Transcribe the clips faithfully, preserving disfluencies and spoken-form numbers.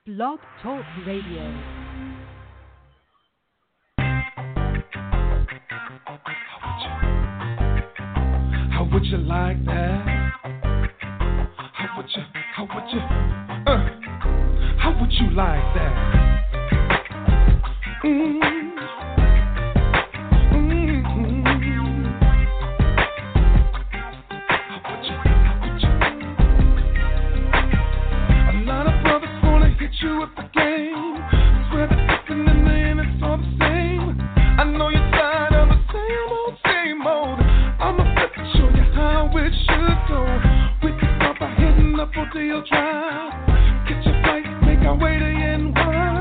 Blog Talk Radio. How would you like that? How would you, how would you, uh, how would you like that? Mm. Mm-hmm. How would you, how would you? A lot of brothers wanna hit you with the game. Swear that nothing in the end it's all the same. I know you're tired of the same old, same old. I'm about to show you how it should go. We can start by hitting up Rodeo Drive. Get your flight, make our way to N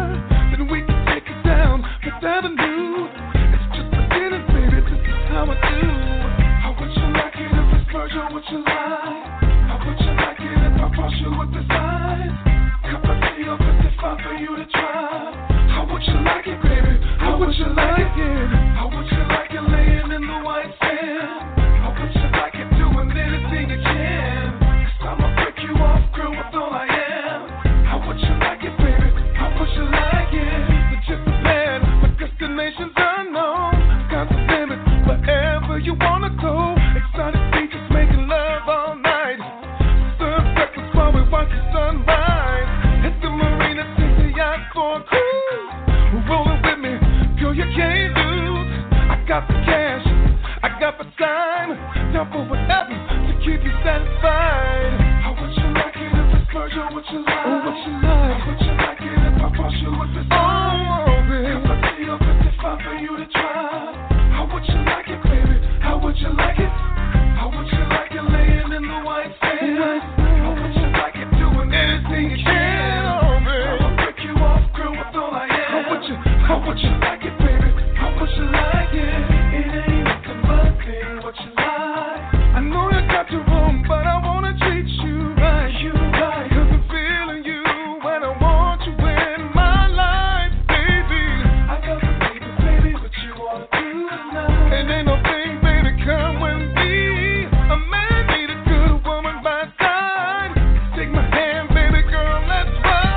Y. Then we can take it down Fifth Avenue. It's just beginning, baby, this is how I do. How would you like it if it's Virgil, would you like? How would you like it if I cross you with the signs? Cup of tea or fifty-five for you to try. How would you like it, baby? How would you like it? How would you like it laying in the white sand? How would you like it doing anything you can? Cause I'ma break you off, girl, with all I am. How would you like it, baby? How would you like it? We're just prepared for destinations unknown. Sky's the limit, wherever you wanna go. Exotic beaches, making love all night. Serve breakfast while we watch the sunrise. Hit the marina, take the yacht for a cruise. Rolling with me, girl, you can't lose. I got the cash, I got the time, down for whatever to keep you satisfied. How would you like it if it's Virgil? Would you like? Oh, what you like? How would you like it if I cross you with the sign? Oh, baby. Cup of tea or fifty-five for you to try. How would you like it, baby? How would you like it? How would you like it laying in the white sand? How would you like it doing anything you can? Oh, baby. I'ma break you off, girl, with all I am. How would you? How would you like it, baby? How would you like it? It ain't nothing but thing what you like. I know you got your room, but I wanna treat you right. You right. Cause I'm feeling you and I want you in my life, baby. I got the baby, baby, what you wanna do tonight. And ain't no thing, baby, come with me. A man need a good woman by his side. Take my hand, baby girl, let's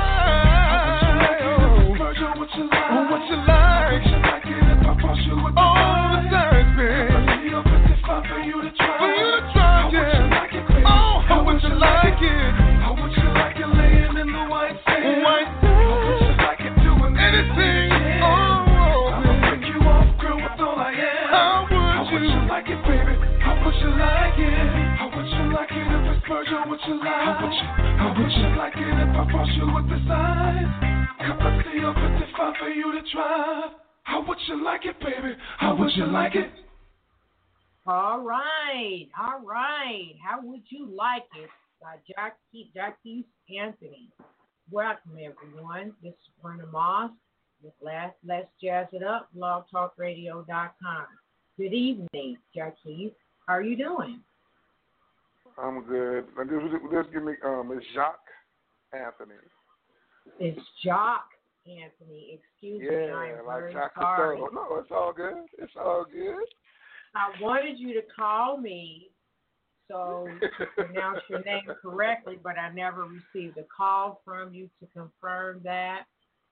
ride. Oh, Virgil, what you like? Oh, what you like? What you like it if I cross you with the all the time, baby. fifty-five for you to try. For you to try, how yeah. Would you like it, baby? Oh, how, how would you like it? it? How would you like it laying in the white sand? White sand. How would you like it doing anything? Oh, oh, I'ma break you off, girl, with all I am. How would, how you? would you like it, baby? How would you like it? How would you like it if it's Virgil? Would you like? How would you? How would you like it if I cross you with the signs? Cup of tea or fifty-five for you to try. How would you like it, baby? How would you like it? All right, all right. How would you like it? By Jackie, Jackie Anthony. Welcome, everyone. This is Brenda Moss with Let's, Let's Jazz It Up, blog talk radio dot com. Good evening, Jackie. How are you doing? I'm good. Now, Just, just give me, um, it's Jacques Anthony. It's Jock Anthony. Excuse yeah, me, I am like very Jacques sorry. Cousteau. No, it's all good. It's all good. I wanted you to call me so to pronounce your name correctly, but I never received a call from you to confirm that.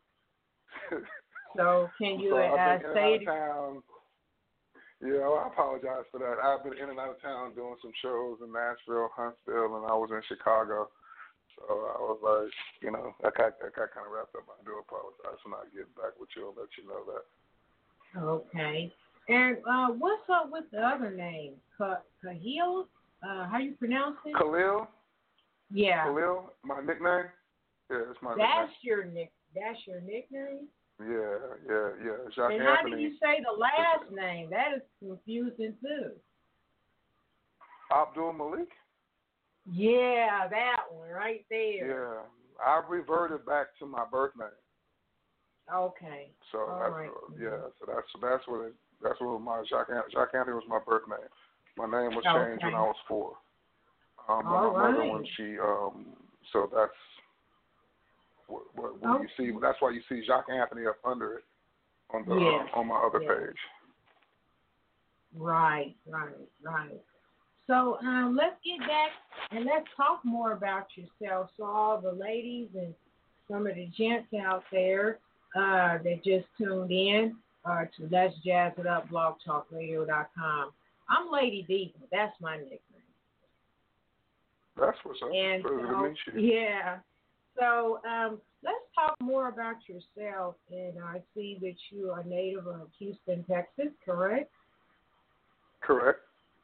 So can you so uh, I've been say in and out of town. Yeah, well, I apologize for that. I've been in and out of town doing some shows in Nashville, Huntsville, and I was in Chicago. So I was like, you know, I got, I got kind of wrapped up. I do apologize for not getting back with you. I'll let you know that. Okay. And uh, what's up with the other name? Kahil? Uh, how you pronounce it? Khalil? Yeah. Khalil, my nickname? Yeah, it's my that's nickname. Your nick. That's your nickname? Yeah, yeah, yeah. Jacques and Anthony. how do you say the last name? That is confusing, too. Abdul Malik? Yeah, that one right there. Yeah. I reverted back to my birth name. Okay. So All that's right. yeah. So that's that's what it, that's what my Jacques Jacques Anthony was my birth name. My name was okay. changed when I was four. Um, by All my right. mother when she um. So that's what, what, what okay. you see. That's why you see Jacques Anthony up under it on the yes. uh, on my other yes. page. Right, right, right. So um, let's get back and let's talk more about yourself. So all the ladies and some of the gents out there uh, that just tuned in uh, to Let's Jazz It Up, blog talk radio dot com. I'm Lady Diva. That's my nickname. That's what's up. And Pleasure so, to meet you. yeah. So um, let's talk more about yourself. And I see that you are native of Houston, Texas, correct? Correct.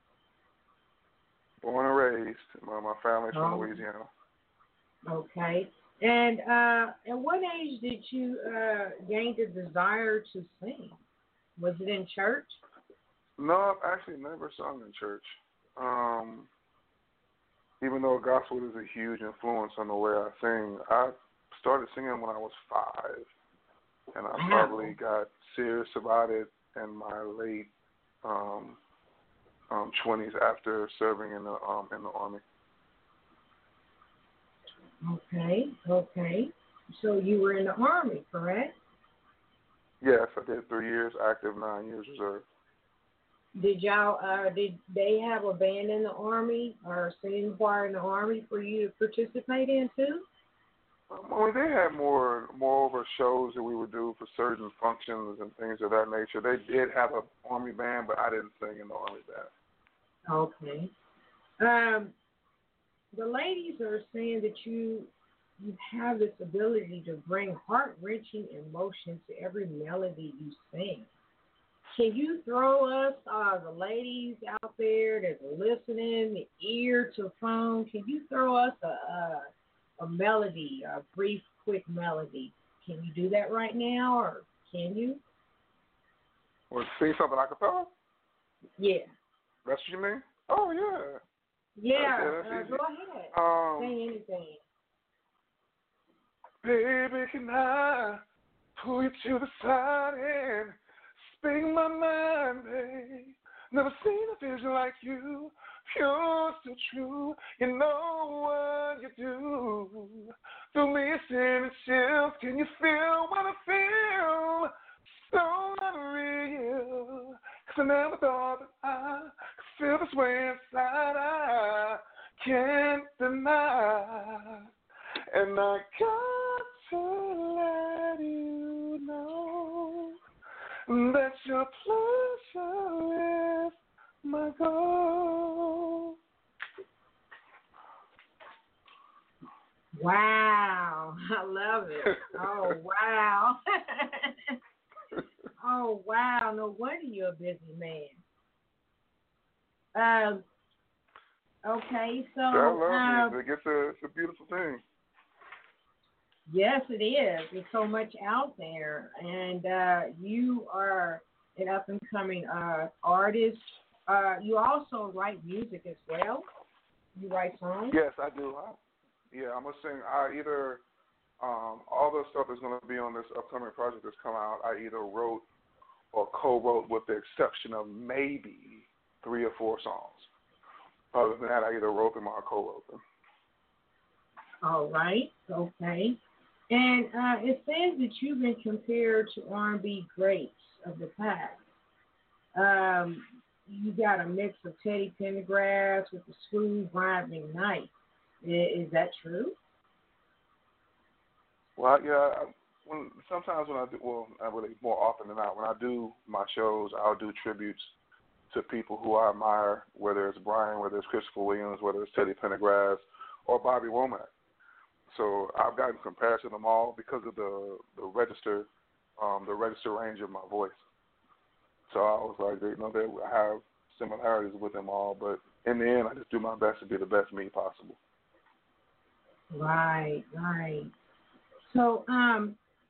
Born and raised. My, my family's from Oh. Louisiana. Okay. And uh, at what age did you uh, gain the desire to sing? Was it in church? No, I've actually never sung in church. Um, even though gospel is a huge influence on the way I sing, I started singing when I was five. And I Wow. probably got serious about it in my late um, um, twenties after serving in the um, in the Army. Okay, okay. So you were in the Army, correct? Yes, I did three years active, nine years reserve. Did y'all, uh, did they have a band in the Army or singing choir in the Army for you to participate in too? Um, I mean, they had more, moreover shows that we would do for certain functions and things of that nature. They did have an Army band, but I didn't sing in the Army band. Okay. Um, the ladies are saying that you you have this ability to bring heart-wrenching emotion to every melody you sing. Can you throw us, uh, the ladies out there that are listening, the ear to phone, can you throw us a, a, a melody, a brief, quick melody? Can you do that right now, or can you? Or sing something a cappella? Yeah. That's what you mean? Oh, yeah. Yeah, Okay, that's uh, easy. go ahead. Um, Say anything. Baby, can I pull you to the side and speak my mind, babe? Never seen a vision like you, pure, so true. You know what you do. Through me, it's in chills. Can you feel what I feel? So unreal. Cause I never thought that I could feel this way inside. I can't deny. And I got to let you know that your pleasure is my goal. Wow, I love it. Oh, wow. Oh, wow. No wonder you're a busy man. Um, okay, so. I love um, music. It's a, it's a beautiful thing. Yes, it is. There's so much out there. And uh, you are an up-and-coming uh, artist. Uh, you also write music as well. You write songs? Yes, I do. I, yeah, I'm going to sing. I either, um, all the stuff that's going to be on this upcoming project that's come out, I either wrote or co-wrote with the exception of maybe three or four songs. Other than that, I either wrote them or co-wrote them. All right. Okay. And uh, it says that you've been compared to R and B greats of the past. Um, you got a mix of Teddy Pendergrass with the smooth Brian McKnight. Is, is that true? Well, yeah. I, when, sometimes when I do, well, I really more often than not, when I do my shows, I'll do tributes to people who I admire, whether it's Brian, whether it's Christopher Williams, whether it's Teddy Pendergrass, or Bobby Womack. So I've gotten compared to them all because of the the register, um, the register range of my voice. So I was like, you know, they have similarities with them all, but in the end, I just do my best to be the best me possible. Right, right. So, um,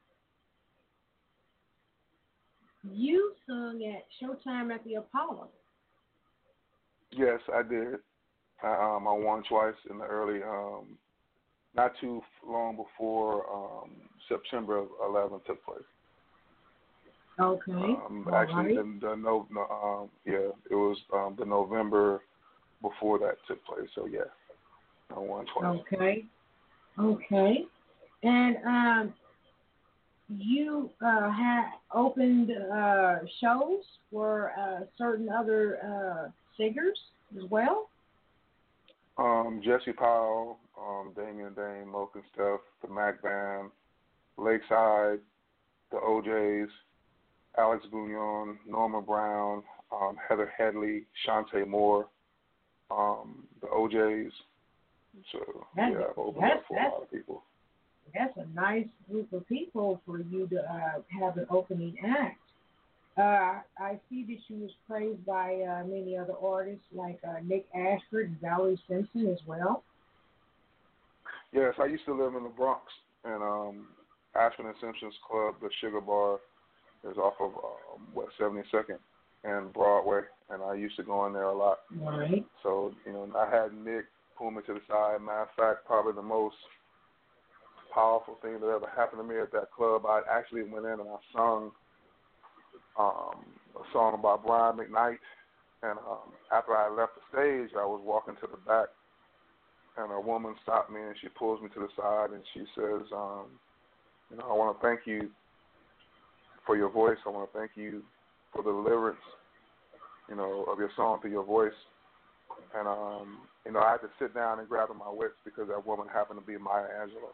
you sung at Showtime at the Apollo. Yes, I did. I, um, I won twice in the early, um, not too long before um, September of eleven took place. Okay. Um, All actually, right. the, the no, no, um, yeah, it was um, the November before that took place. So yeah, I won twice. Okay. Okay. And um, you uh, had opened uh, shows for uh, certain other uh, singers as well? Um, Jesse Powell, um, Damian Dame, Moke and Steph, the Mac Band, Lakeside, the O Js, Alex Bouillon, Norma Brown, um, Heather Headley, Shantae Moore, um, the O Js. So, that's, yeah, I've opened that's, up for that's, a lot of people. That's a nice group of people for you to uh, have an opening act. Uh, I see that you was praised by uh, many other artists like uh, Nick Ashford and Valerie Simpson as well. Yes, I used to live in the Bronx, and um, Ashford and Simpson's Club, the Sugar Bar, is off of um, West seventy-second and Broadway, and I used to go in there a lot. Right. So, you know, I had Nick pull me to the side. Matter of fact, probably the most powerful thing that ever happened to me at that club, I actually went in and I sung um, a song about Brian McKnight, and um, after I left the stage, I was walking to the back, and a woman stopped me and she pulls me to the side and she says, um, you know, I want to thank you for your voice. I want to thank you for the lyrics, you know, of your song through your voice. And, um, you know, I had to sit down and grab my wits because that woman happened to be Maya Angelou.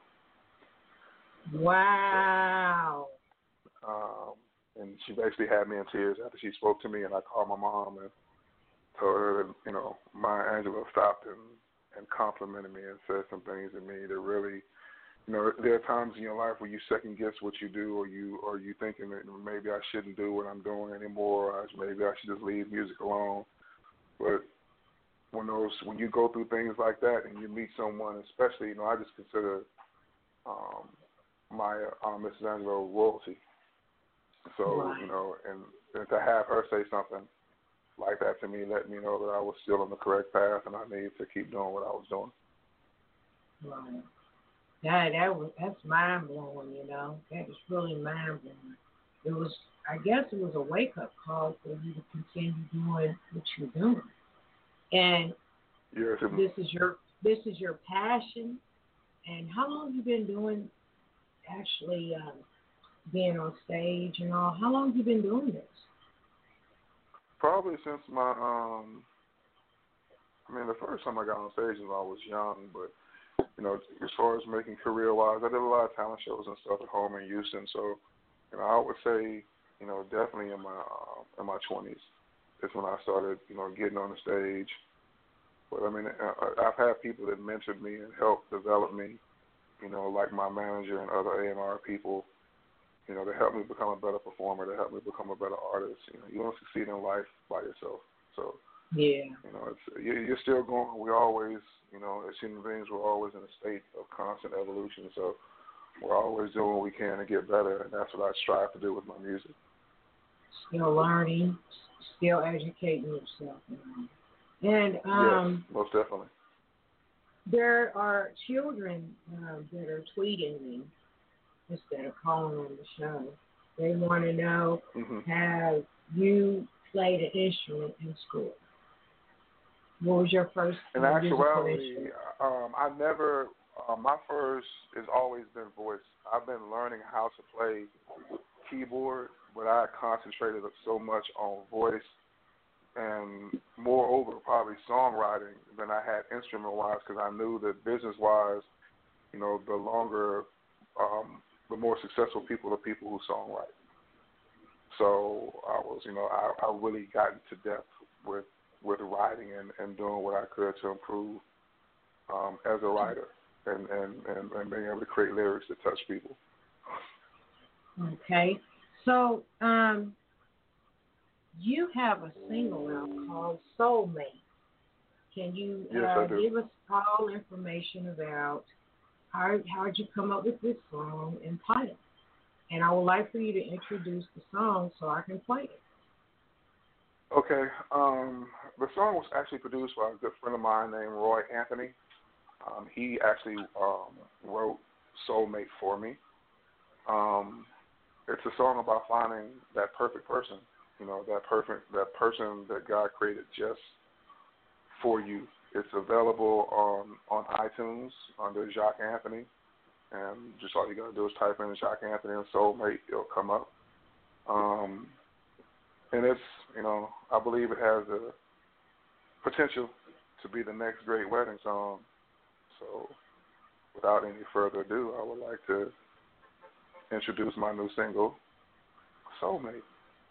Wow. Um, and she basically had me in tears after she spoke to me, and I called my mom and told her that, you know, Maya Angelou stopped and, and complimented me and said some things to me that really, you know, there are times in your life where you second guess what you do, or you or you thinking that maybe I shouldn't do what I'm doing anymore, or maybe I should just leave music alone. But when those when you go through things like that and you meet someone, especially, you know, I just consider um, my uh, Missus Angelou royalty. So, right. you know, and, and to have her say something like that to me let me know that I was still on the correct path and I needed to keep doing what I was doing. Right. Yeah, that was that's mind blowing. You know, that is really mind blowing. It was, I guess, it was a wake up call for you to continue doing what you're doing. And yes, it, this is your this is your passion. And how long have you been doing actually um, being on stage and all? How long have you been doing this? Probably since my um. I mean, the first time I got on stage was when I was young, but you know, as far as making career-wise, I did a lot of talent shows and stuff at home in Houston. So, you know, I would say, you know, definitely in my uh, in my twenties is when I started, you know, getting on the stage. But I mean, I've had people that mentored me and helped develop me, you know, like my manager and other A and R people, you know, to help me become a better performer, to help me become a better artist. You know, you don't succeed in life by yourself. So, yeah, you know, it's you're still going. We always, you know, as human beings, we're always in a state of constant evolution. So we're always doing what we can to get better, and that's what I strive to do with my music. Still learning, still educating yourself. And um, yes, most definitely. There are children uh, that are tweeting me instead of calling on the show. They want to know, mm-hmm. have you played an instrument in school? What was your first In uh, actuality, um, I never, uh, my first has always been voice. I've been learning how to play keyboard, but I concentrated so much on voice and moreover probably songwriting than I had instrument-wise, because I knew that business-wise, you know, the longer, um, the more successful people are people who songwrite. So I was, you know, I, I really got into depth with with writing and, and doing what I could to improve um, as a writer and, and, and, and being able to create lyrics that touch people. Okay. So um, you have a single out called Soulmate. Can you yes, uh, I do. give us all information about how how did you come up with this song and title? And I would like for you to introduce the song so I can play it. Okay. Um, the song was actually produced by a good friend of mine named Roy Anthony. Um, he actually um, wrote Soulmate for me. Um, it's a song about finding that perfect person, you know, that perfect that person that God created just for you. It's available on, on iTunes under Jacques Anthony, and just all you got to do is type in Jacques Anthony and Soulmate, it'll come up. Um, and it's, you know, I believe it has the potential to be the next great wedding song. So without any further ado, I would like to introduce my new single, Soulmate.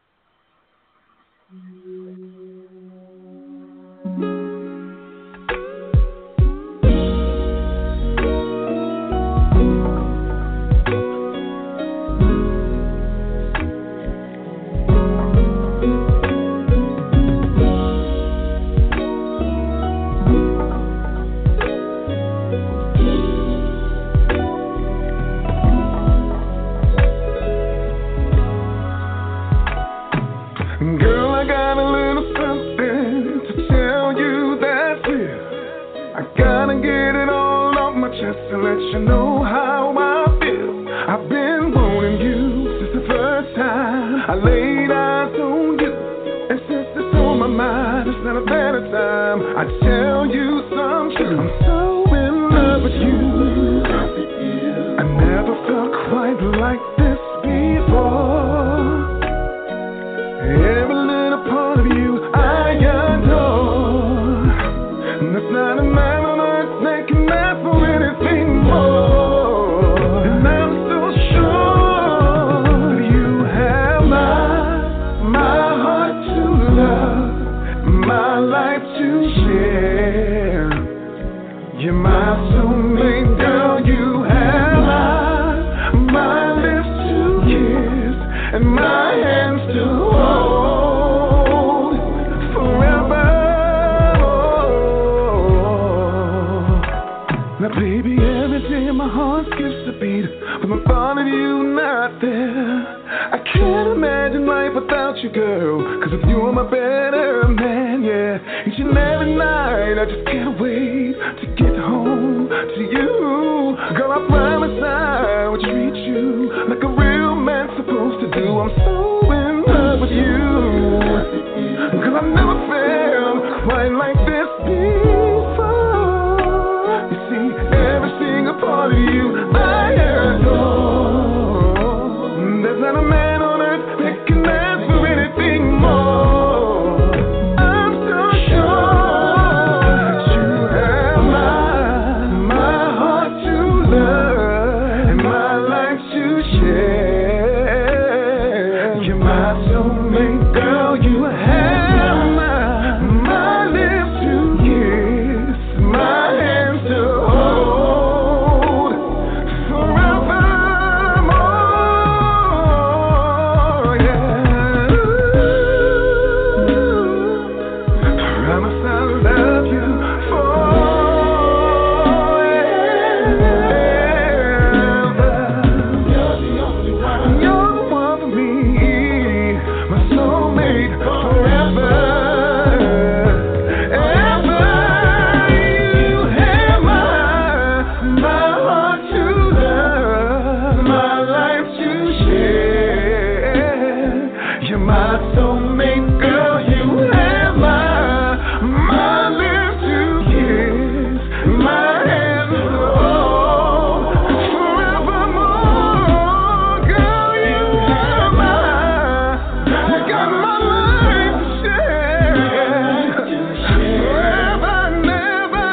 To let you know how I feel. I've been wanting you since the first time I laid eyes on you. And since it's on my mind, it's not a better time. I tell you some truth. I'm so in love with you. I never felt quite like this before. Every little part of you I adore. And there's not a man on earth that can ask for anything more. And I'm so sure that you have my, my heart to love, my life to share. You're my soulmate, girl. You have my, my lips to kiss and my hands to hold forever. Now, baby, every day my heart skips a beat with the thought of you not there. I can't imagine life without you, girl, cause with you I'm a better man, yeah. Each and every night I just can't wait to get home to you. Girl, I promise I will treat you like a real man's supposed to do. I'm so in love with you. Girl, I've never felt quite like this before. You see, every single part of you I adore. There's not a man on earth that can ask for anything more. I'm so sure that you have my, my heart to love and my life to share. You're my soulmate, girl. You have my, my lips to kiss, my hands to hold forevermore. Yeah. Promise I'll love you forever. You're the only one. You're the one for me, my soulmate forever. Ever. You have my, my heart to love, my life to share. You're my soulmate, girl. You have my, my lips to kiss, my hands to hold forevermore. Girl, you have my, you got my life to share forever and ever.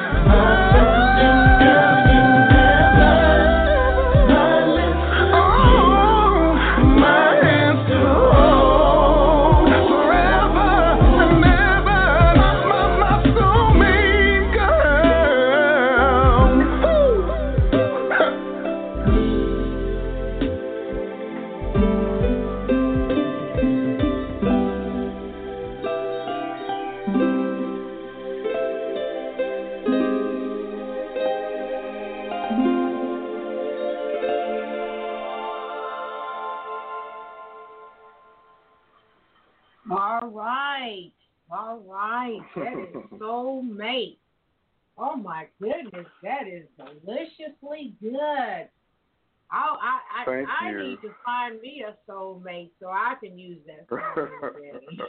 Oh, my hands to hold forever and ever. My, my soulmate girl. All right. All right. That is soulmate. Oh my goodness, that is deliciously good. I'll, I I Thank I you. need to find me a soulmate so I can use that song already.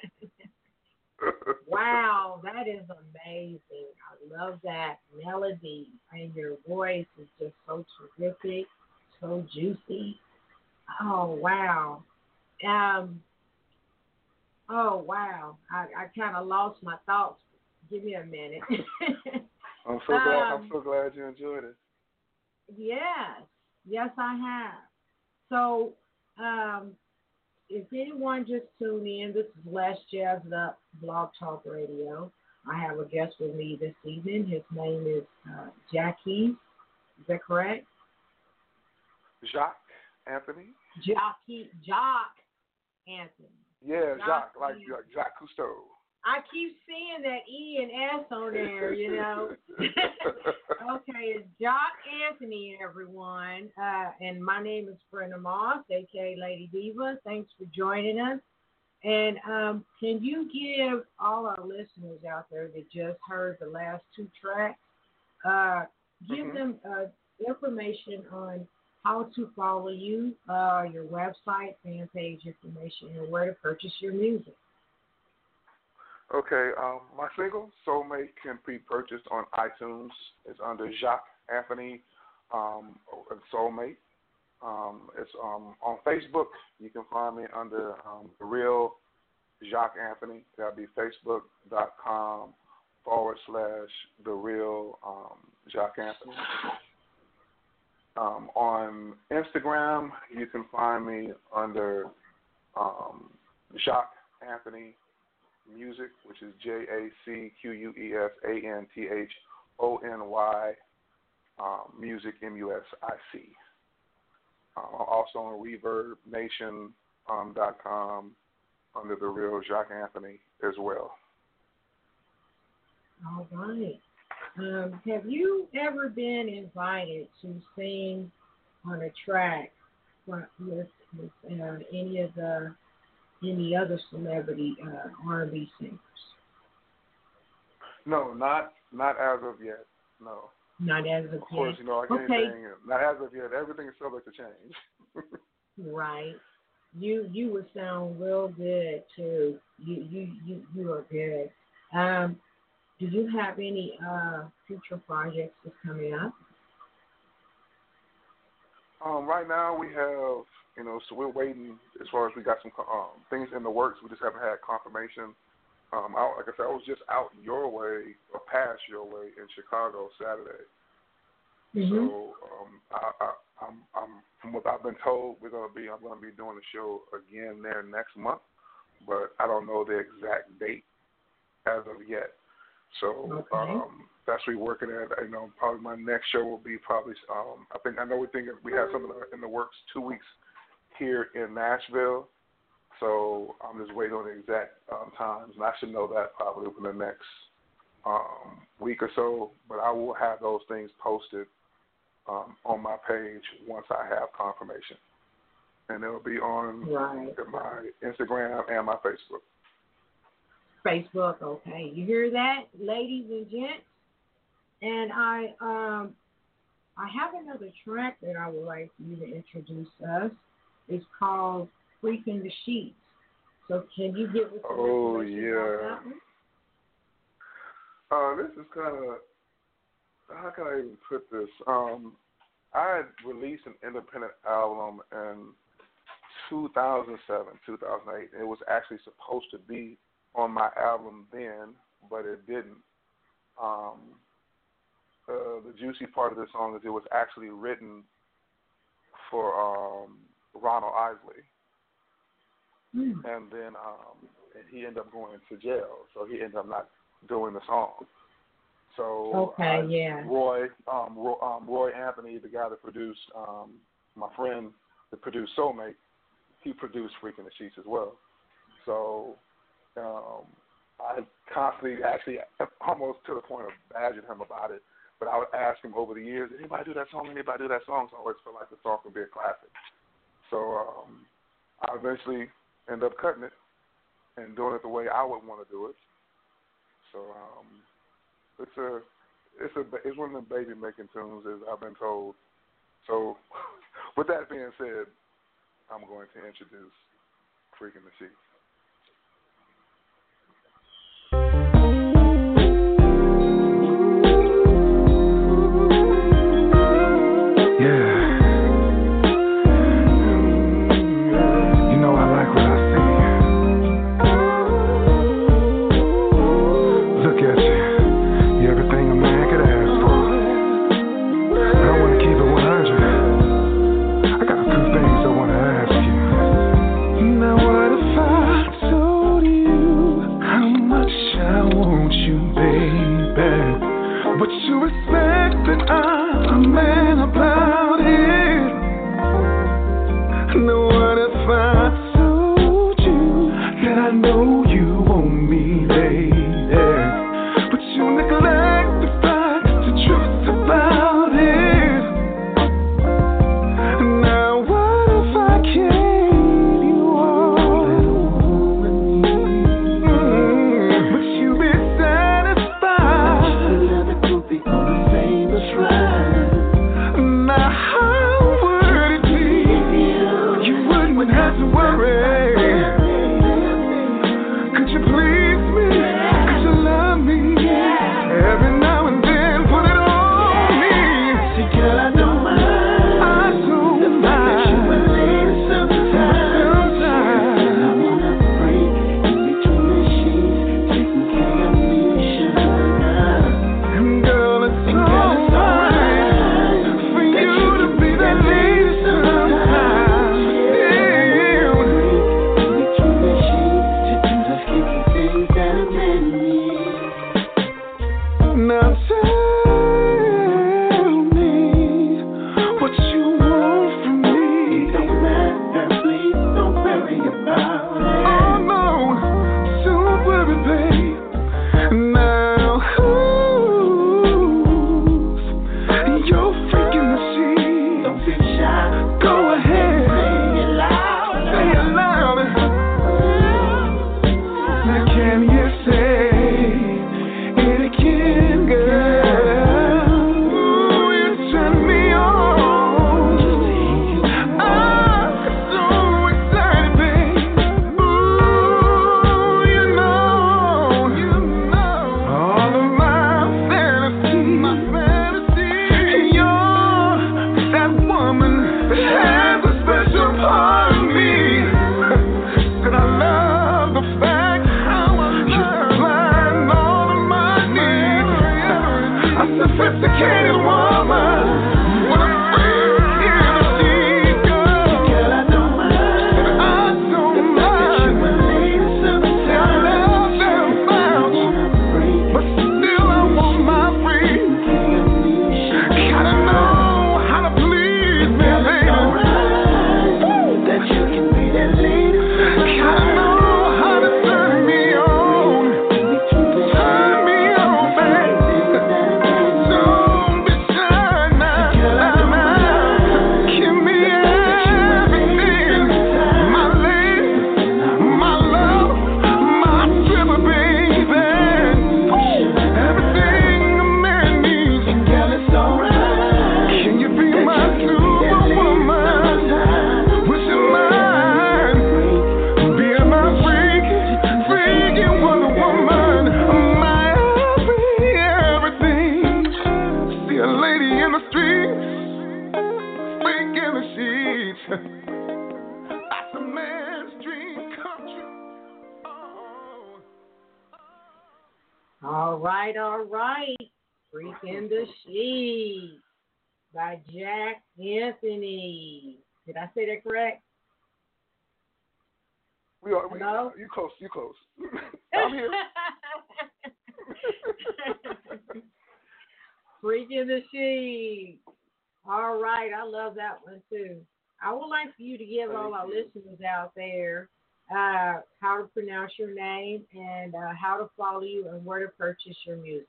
Wow, that is amazing. I love that melody, and your voice is just so terrific, so juicy. Oh wow. Um. Oh wow. I, I kind of lost my thoughts. Give me a minute. I'm so glad. Um, I'm so glad you enjoyed it. Yes, yes, I have. So, um, if anyone just tuned in, this is Les Jazzed Up Blog Talk Radio. I have a guest with me this evening. His name is uh, Jackie. Is that correct? Jacques Anthony. Jackie, Jock Anthony. Yeah, Jacques, Jacques, like, like Jacques Cousteau. I keep seeing that E and S on there, you know. Okay, it's Jock Anthony, everyone. Uh, and my name is Brenda Moss, a k a. Lady Diva. Thanks for joining us. And um, can you give all our listeners out there that just heard the last two tracks, uh, give mm-hmm. them uh, information on how to follow you, uh, your website, fan page information, and where to purchase your music? Okay, um, my single, Soulmate, can be purchased on iTunes. It's under Jacques Anthony, um, Soulmate. Um, it's um, on Facebook. You can find me under um, The Real Jacques Anthony. That'll be facebook.com forward slash The Real um, Jacques Anthony. Um, on Instagram, you can find me under um, Jacques Anthony Music, which is J A C Q U E S A N T H O N Y um, Music, M U S I C. Um, also on reverb nation dot com um, under The Real Jacques Anthony as well. All right. Um, have you ever been invited to sing on a track with, with uh, any of the any other celebrity uh, R and B singers? No, not not as of yet. No. Not as of yet. Of course, you know, like okay. anything, not as of yet. Everything is subject to change. Right. You you would sound real good too. You you you you are good. Um, do you have any uh, future projects that's coming up? Um, right now we have, you know, so we're waiting as far as we got some um, things in the works. We just haven't had confirmation. Um, I, like I said, I was just out your way or past your way in Chicago Saturday. Mm-hmm. So um, I, I, I'm, I'm, from what I've been told, we're gonna be I'm gonna be doing the show again there next month, but I don't know the exact date as of yet. So okay. um, that's what we're working at. You know, probably my next show will be probably. Um, I think I know we think we have something in the works two weeks here in Nashville. So I'm just waiting on the exact um, times, and I should know that probably within the next um, week or so. But I will have those things posted um, on my page once I have confirmation, and it'll be on right. my Instagram and my Facebook. Facebook, okay. You hear that, ladies and gents? And I um I have another track that I would like for you to introduce us. It's called Freaking the Sheets. So can you give us some oh, information yeah. about that one? Uh, this is kind of, how can I even put this? Um, I had released an independent album in two thousand seven, two thousand eight. It was actually supposed to be on my album then, but it didn't. Um, uh, the juicy part of the song is it was actually written for um, Ronald Isley. Mm. And then um, he ended up going to jail, so he ended up not doing the song. So okay, I, yeah. Roy, um, Roy, um, Roy Anthony, the guy that produced, um, my friend that produced Soulmate, he produced Freaking the Sheets as well. So Um, I constantly, actually, almost to the point of badgering him about it, but I would ask him over the years, did anybody do that song? Anybody do that song? So I always felt like the song would be a classic. So um, I eventually ended up cutting it and doing it the way I would want to do it. So um, it's a, it's a, it's one of the baby making tunes, as I've been told. So with that being said, I'm going to introduce Freaking the Sheets. I got a few things I want Now what if I told you that I know you want me, lady, but you neglect the fact, the truth about it. Now what if I gave you all that a woman needs, mm, but you be satisfied? Just another groupie on the famous ride. Now how would it be? You wouldn't have to worry. Could you please me? Could you love me? Every now and then put it on me. See, girl, I don't mind. I don't mind. You were late sometimes. Sometimes I wanna break in between the sheets, taking care of me, sugar. And girl, it's alright for you to be that lady sometimes. Yeah. In between the sheets, to do those kinky things that a man needs. Now tell me what you want from me. Don't matter, please don't worry about it. Oh no, don't worry, babe. Now who's your freak in the sheet? Don't be shy. Go ahead. Say it loud. Say it loud. Now can you say it again, girl? Ooh, you turn me on. I'm so excited, babe. Ooh, you know, you know all of my fantasy, my fantasy. You're that woman that has a special part of me. And I love the fact you supplying all of my needs. A sophisticated woman with a freak in the sheet, girl. Girl, I don't mind. I don't mind. You were late sometimes. I love them sounds, but still I want my freak. Gotta know how to please me, baby. That you can be that lady. Gotta know how to turn me on. Turn me on, baby. Don't be shy now. Give me everything. My lady, my love, my stripper, baby. Everything a man needs. Girl, it's alright. Can you be my superwoman? Would you mind being my freak? Freaking Wonder Woman. My every, everything. See a lady in the streets, freak in the sheets. That's a man's dream come true. Oh. All right, all right. Freak in the Sheet by Jack Anthony. Did I say that correct? We are, we, Hello? you close, you close. I'm here. Freak in the Sheet. All right, I love that one too. I would like for you to give all our listeners out there uh, how to pronounce your name and uh, how to follow you and where to purchase your music.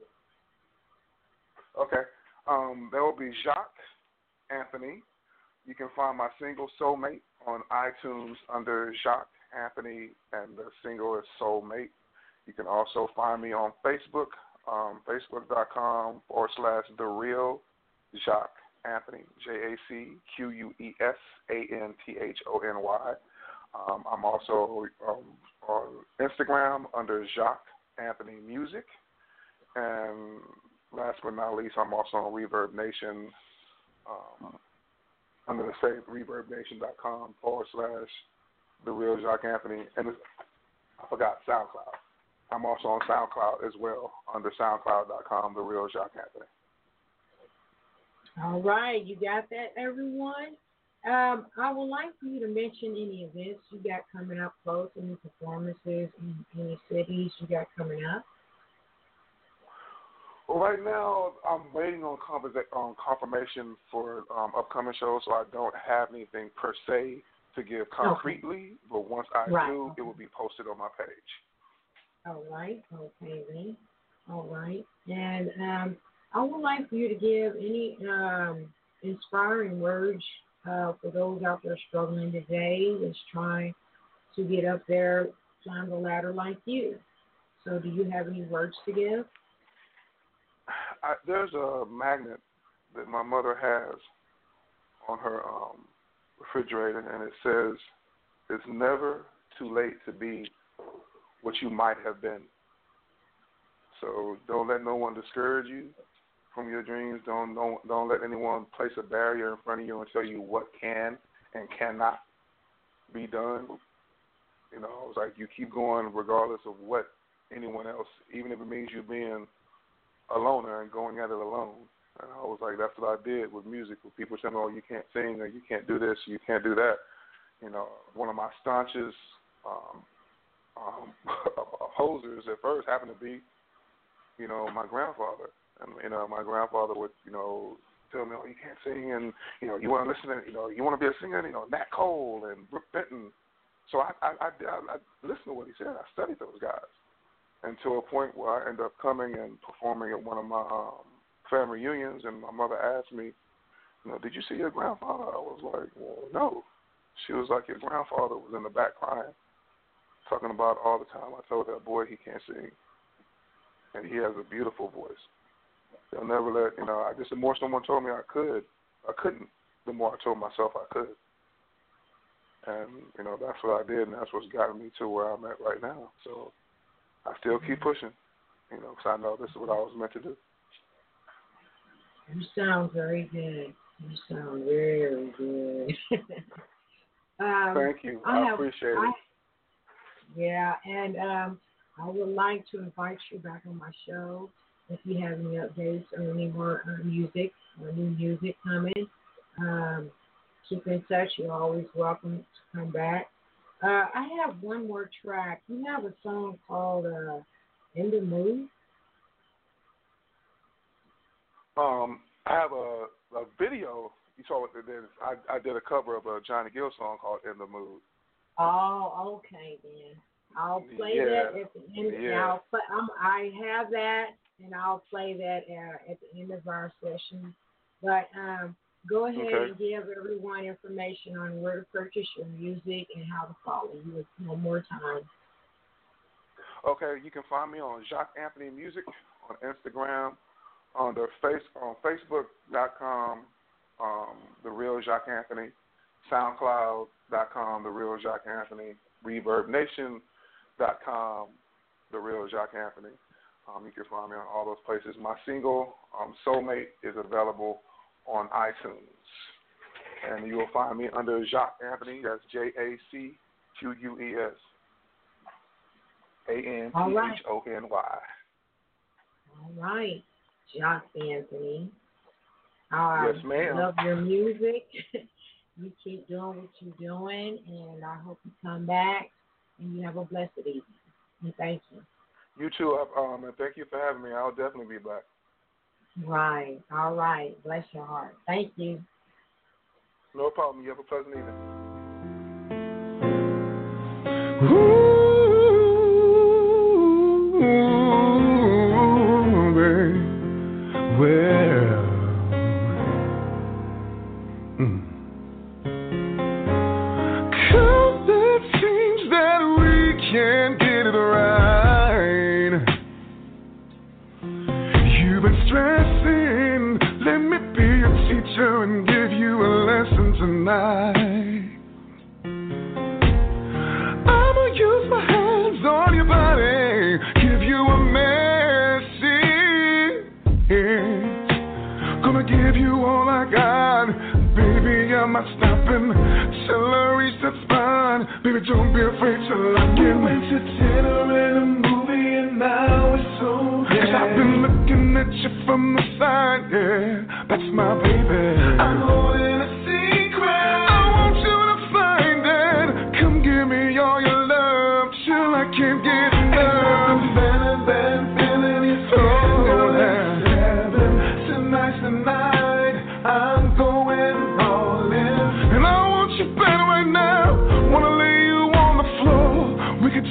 Okay. Um, there will be Jacques Anthony. You can find my single Soulmate on iTunes under Jacques Anthony, and the single is Soulmate. You can also find me on Facebook, um, facebook.com forward slash The Real Jacques Anthony, J A C Q U E S A N T H O N Y. Um, I'm also um, on Instagram under Jacques Anthony Music. And last but not least, I'm also on Reverb Nation um, under the same reverbnation.com forward slash The Real Jacques Anthony. And it's, I forgot SoundCloud. I'm also on SoundCloud as well under soundcloud dot com, The Real Jacques Anthony. All right, you got that, everyone? Um, I would like for you to mention any events you got coming up close, any performances in any cities you got coming up. Well, right now, I'm waiting on, conversa- on confirmation for um, upcoming shows, so I don't have anything per se to give concretely, okay. but once I right. do, okay. it will be posted on my page. All right. Okay, then. All right. And um, I would like for you to give any um, inspiring words uh, for those out there struggling today that's trying to get up there, climb the ladder like you. So do you have any words to give? I, there's a magnet that my mother has on her um, refrigerator, and it says, "It's never too late to be what you might have been." So don't let no one discourage you from your dreams. Don't don't don't let anyone place a barrier in front of you and tell you what can and cannot be done. You know, it's like you keep going regardless of what anyone else, even if it means you being a loner and going at it alone. And I was like, that's what I did with music. With people telling me, oh, you can't sing, or you can't do this, or you can't do that. You know, one of my staunchest um, um, opposers at first happened to be, you know, my grandfather. And, you know, my grandfather would, you know, tell me, oh, you can't sing, and, you know, you want to listen to, you know, you want to be a singer, you know, Nat Cole and Brooke Benton. So I, I, I, I, I listened to what he said. I studied those guys. And to a point where I ended up coming and performing at one of my um, family reunions, and my mother asked me, you know, did you see your grandfather? I was like, well, no. She was like, your grandfather was in the back crying, talking about all the time. I told that boy he can't sing, and he has a beautiful voice. They'll never let, you know, I just, the more someone told me I could, I couldn't, the more I told myself I could. And, you know, that's what I did, and that's what's gotten me to where I'm at right now. So I still keep pushing, you know, because I know this is what I was meant to do. You sound very good. You sound very good. um, Thank you. I, I have, appreciate I, it. Yeah, and um, I would like to invite you back on my show if you have any updates or any more uh, music or new music coming. Um, keep in touch. You're always welcome to come back. Uh, I have one more track. You have a song called uh, In the Mood? Um, I have a, a video. You saw what they did. I, I did a cover of a Johnny Gill song called In the Mood. Oh, okay then. I'll play yeah. that at the end. Yeah. I'll play, um, I have that, and I'll play that uh, at the end of our session. But um, go ahead okay. and give everyone information on where to purchase your music and how to follow you one more time. Okay, you can find me on Jacques Anthony Music on Instagram, on the face on Facebook dot com, um, The Real Jacques Anthony, SoundCloud dot com, The Real Jacques Anthony, Reverb Nation dot com, The Real Jacques Anthony. Um, you can find me on all those places. My single, um, Soulmate, is available on iTunes. And you will find me under Jacques Anthony. That's J A C Q U E S A N T H O N Y. All right. Jacques Anthony. I yes, ma'am. love your music. You keep doing what you're doing, and I hope you come back and you have a blessed evening. And thank you. You too, um, and thank you for having me. I'll definitely be back. Right. All right. Bless your heart. Thank you. No problem. You have a pleasant evening. Ooh, babe. Well, mm. 'Cause it seems that we can't get it right. You've been stressing. Let me be your teacher and give you a lesson tonight. I'ma use my hands on your body, give you a message. Gonna give you all I got. Baby, I'm not stopping till I reach that spot. Baby, don't be afraid to lock in. We went to dinner and a movie and now it's over. Cause I've been looking at you from the side, yeah. That's my baby. I'm holding a secret. I want you to find it. Come give me all your love till I can't get enough. Better than feeling your skin. Heaven tonight's the night. I'm going all in, and I want you better right now.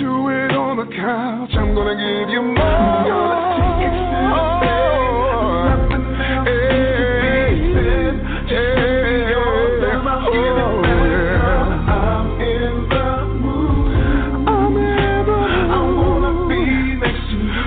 do it on the couch. I'm gonna give you more. I'm gonna take it to the bed. Nothing else needs to be said. Just give me your love. I'll give it back. I'm in the mood. I'm in the mood. I wanna be next to you.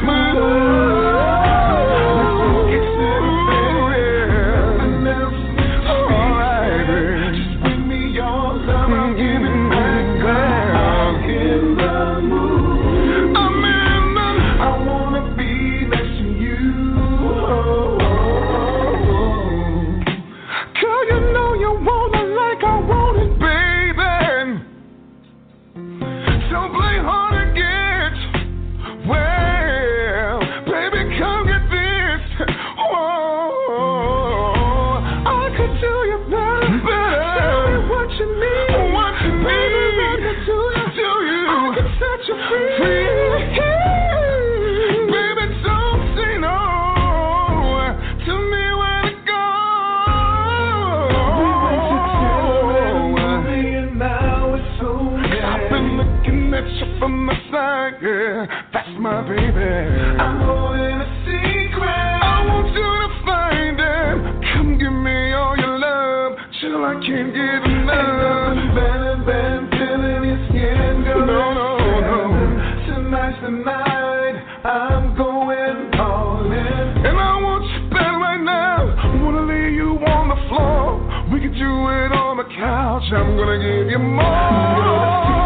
From the side, yeah, that's my baby. I'm holding a secret. I want you to find it. Come give me all your love, till I can't get enough. Better than feeling your skin, girl. No, no, no. Tonight's the night. I'm going all in, and I want you bad right now. Wanna lay you on the floor. We can do it on the couch. I'm gonna give you more.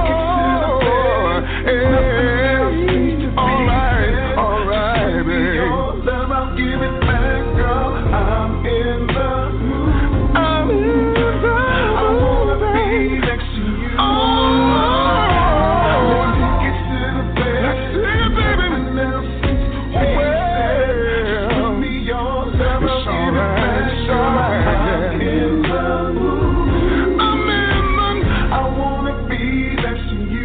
Hey, alright, alright, baby. Your love, I'll give it back, girl. I'm in the mood. I'm in the mood. I wanna be next to you. Oh, let's take it to the bed. Let's see it, baby. Well, give me your love, I'll give it back, girl. I'm in the mood. I'm in the mood. I wanna be next to you.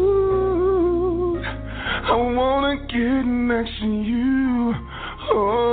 I wanna get next to you. Oh.